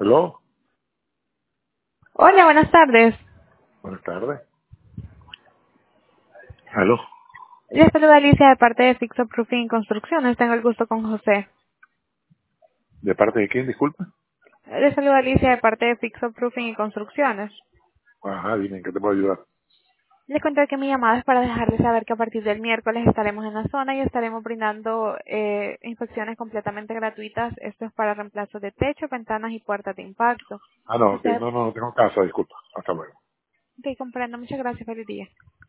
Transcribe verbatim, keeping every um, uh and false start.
Hello. Hola, buenas tardes. Buenas tardes. Hello. Les saluda Alicia de parte de Fixo Proofing Construcciones. Tengo el gusto con José. ¿De parte de quién, disculpa? Les saluda Alicia de parte de Fixo Proofing y Construcciones. Ajá, dime, ¿en qué te puedo ayudar? Les cuento que mi llamada es para dejarles saber que a partir del miércoles estaremos en la zona y estaremos brindando eh, inspecciones completamente gratuitas. Esto es para reemplazo de techo, ventanas y puertas de impacto. Ah, no, Si ok, usted no, no, no tengo casa, disculpa. Hasta luego. ok, comprendo, muchas gracias, feliz día.